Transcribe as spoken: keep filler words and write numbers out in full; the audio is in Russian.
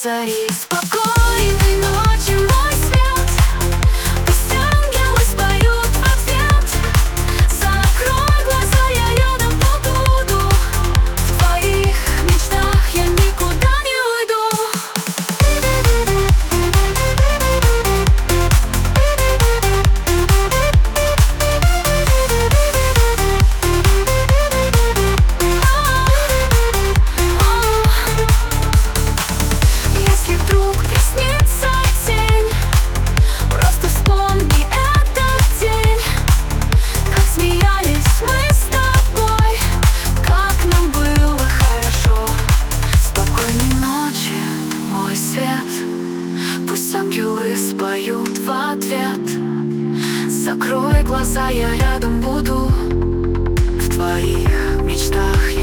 зари. Спокойной ночи, мой свет, пусть ангелы споют в ответ. Закрой глаза, я рядом побуду, в твоих мечтах я никуда не уйду. Если вдруг приснится тень, просто вспомни этот день. Как смеялись мы с тобой, как нам было хорошо. Спокойной ночи, мой свет, пусть ангелы споют в ответ. Закрой глаза, я рядом буду, в твоих мечтах я